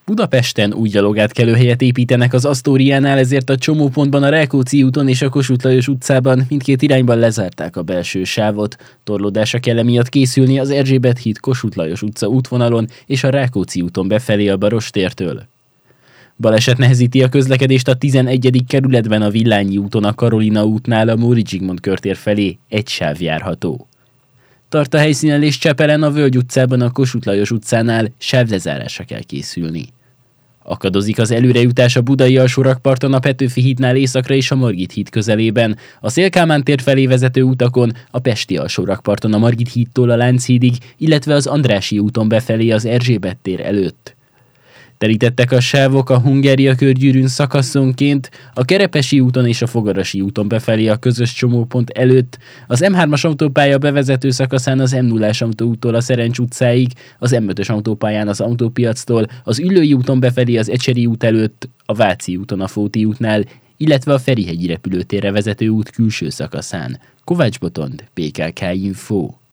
Budapesten új gyalogátkelőhelyet építenek az Asztóriánál, ezért a csomópontban a Rákóczi úton és a Kossuth Lajos utcában mindkét irányban lezárták a belső sávot. Torlódásra kell emiatt készülni az Erzsébet híd Kossuth Lajos utca útvonalon és a Rákóczi úton befelé a Barostértől. Baleset nehezíti a közlekedést a 11. kerületben a Villányi úton a Karolina útnál a Móricz Zsigmond körtér felé egy sáv járható. Tart a helyszínen és Csepelen a Völgy utcában a Kossuth Lajos utcánál sávlezárásra kell készülni. Akadozik az előrejutás a Budai alsórakparton a Petőfi hídnál északra és a Margit híd közelében, a Széll-Kálmán tér felé vezető utakon, a Pesti alsórakparton a Margit hídtól a Lánchídig, illetve az Andrássy úton befelé az Erzsébet tér előtt. Telítettek a sávok a Hungária körgyűrűn szakaszonként, a Kerepesi úton és a Fogarasi úton befelé a közös csomópont előtt, az M3-as autópálya bevezető szakaszán az M0-as autóúttól a Szerencs utcáig, az M5-ös autópályán az Autópiactól, az Üllői úton befelé az Ecseri út előtt, a Váci úton a Fóti útnál, illetve a Ferihegyi repülőtérre vezető út külső szakaszán. Kovács Botond, PKK Info.